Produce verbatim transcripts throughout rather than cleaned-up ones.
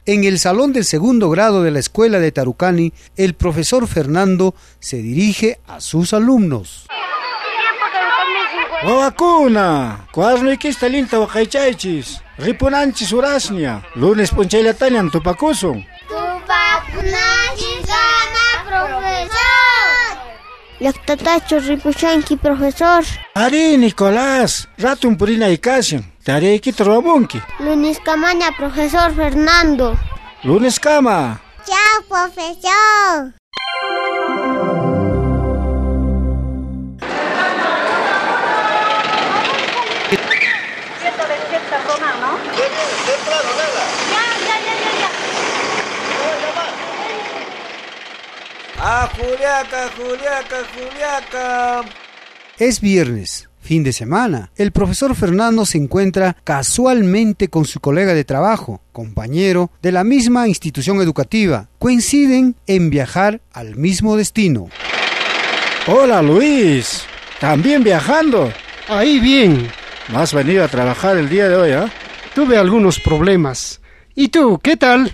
En el salón del segundo grado de la escuela de Tarucani, el profesor Fernando se dirige a sus alumnos. Wawakuna, cuarnoykista linta waqaychaychis, ripunanchis urasña, lunes punchaylatañan tupakusun. Tupakunanchis gana, profesor. Llaqtatachu ripushanki, profesor. Ari, Nicolás, ratun purina ikasin, tareykita ruwamunki. Lunes kamaña, profesor Fernando. Lunes kama. Chao, profesor. Ah, Juliaca, Juliaca, Juliaca. Es viernes, fin de semana. El profesor Fernando se encuentra casualmente con su colega de trabajo, compañero de la misma institución educativa. Coinciden en viajar al mismo destino. Hola, Luis. ¿También viajando? Ahí bien. ¿No has venido a trabajar el día de hoy, ah? ¿eh? Tuve algunos problemas. ¿Y tú, qué tal?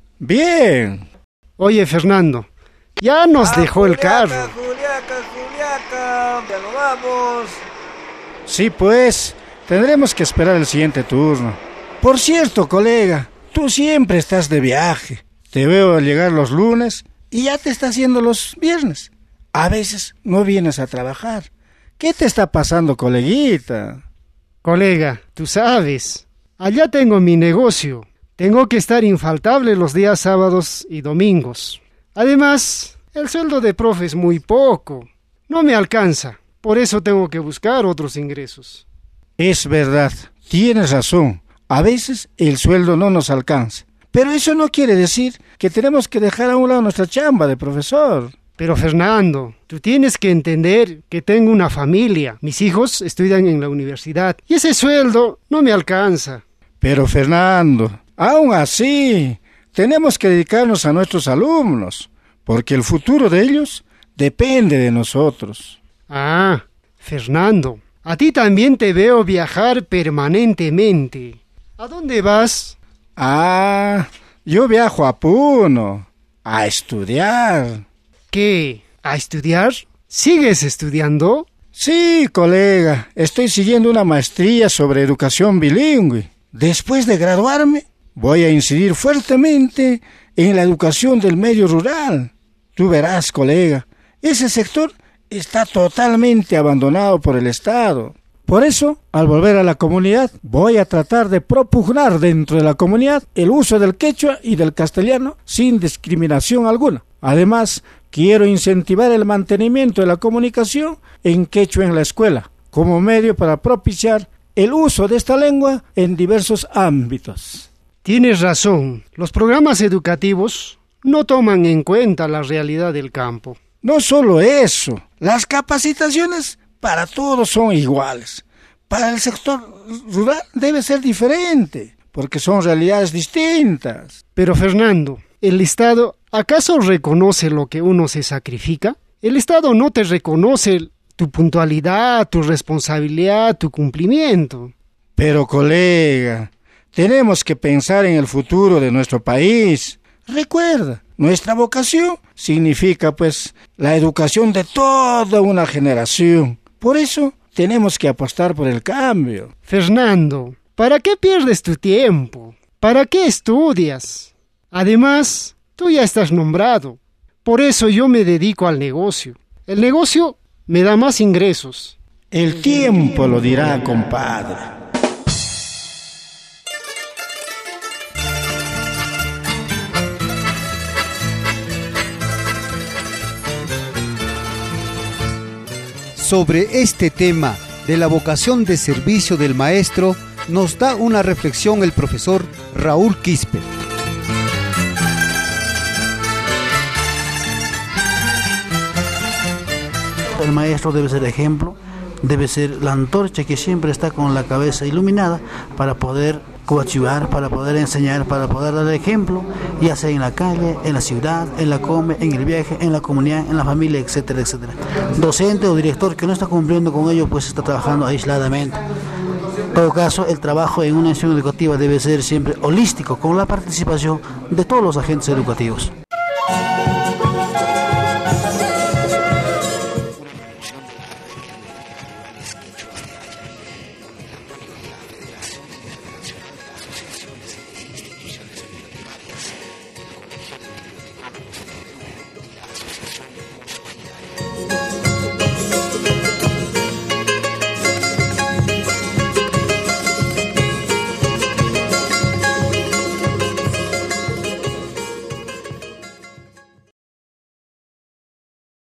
Bien. Oye, Fernando, ya nos ah, dejó Juliaca, el carro. Juliaca, Juliaca, ya no vamos. Sí, pues, tendremos que esperar el siguiente turno. Por cierto, colega, tú siempre estás de viaje. Te veo llegar los lunes y ya te estás haciendo los viernes. A veces no vienes a trabajar. ¿Qué te está pasando, coleguita? Colega, tú sabes, allá tengo mi negocio. Tengo que estar infaltable los días sábados y domingos. Además, el sueldo de profe es muy poco. No me alcanza. Por eso tengo que buscar otros ingresos. Es verdad, tienes razón. A veces el sueldo no nos alcanza. Pero eso no quiere decir que tenemos que dejar a un lado nuestra chamba de profesor. Pero Fernando, tú tienes que entender que tengo una familia. Mis hijos estudian en la universidad y ese sueldo no me alcanza. Pero Fernando, aún así, tenemos que dedicarnos a nuestros alumnos, porque el futuro de ellos depende de nosotros. Ah, Fernando, a ti también te veo viajar permanentemente. ¿A dónde vas? Ah, yo viajo a Puno, a estudiar. ¿Qué? ¿A estudiar? ¿Sigues estudiando? Sí, colega, estoy siguiendo una maestría sobre educación bilingüe. Después de graduarme, voy a incidir fuertemente en la educación del medio rural. Tú verás, colega, ese sector está totalmente abandonado por el Estado. Por eso, al volver a la comunidad, voy a tratar de propugnar dentro de la comunidad el uso del quechua y del castellano sin discriminación alguna. Además, quiero incentivar el mantenimiento de la comunicación en quechua en la escuela, como medio para propiciar el uso de esta lengua en diversos ámbitos. Tienes razón, los programas educativos no toman en cuenta la realidad del campo. No solo eso, las capacitaciones para todos son iguales. Para el sector rural debe ser diferente, porque son realidades distintas. Pero Fernando, ¿el Estado acaso reconoce lo que uno se sacrifica? El Estado no te reconoce tu puntualidad, tu responsabilidad, tu cumplimiento. Pero colega, tenemos que pensar en el futuro de nuestro país. Recuerda, nuestra vocación significa pues la educación de toda una generación. Por eso tenemos que apostar por el cambio. Fernando, ¿para qué pierdes tu tiempo? ¿Para qué estudias? Además, tú ya estás nombrado. Por eso yo me dedico al negocio. El negocio me da más ingresos. El tiempo lo dirá, compadre. Sobre este tema de la vocación de servicio del maestro, nos da una reflexión el profesor Raúl Quispe. El maestro debe ser ejemplo, debe ser la antorcha que siempre está con la cabeza iluminada para poder coadyuvar, para poder enseñar, para poder dar ejemplo, ya sea en la calle, en la ciudad, en la come, en el viaje, en la comunidad, en la familia, etcétera, etcétera. Docente o director que no está cumpliendo con ello, pues está trabajando aisladamente. todo caso, el trabajo en una institución educativa debe ser siempre holístico, con la participación de todos los agentes educativos.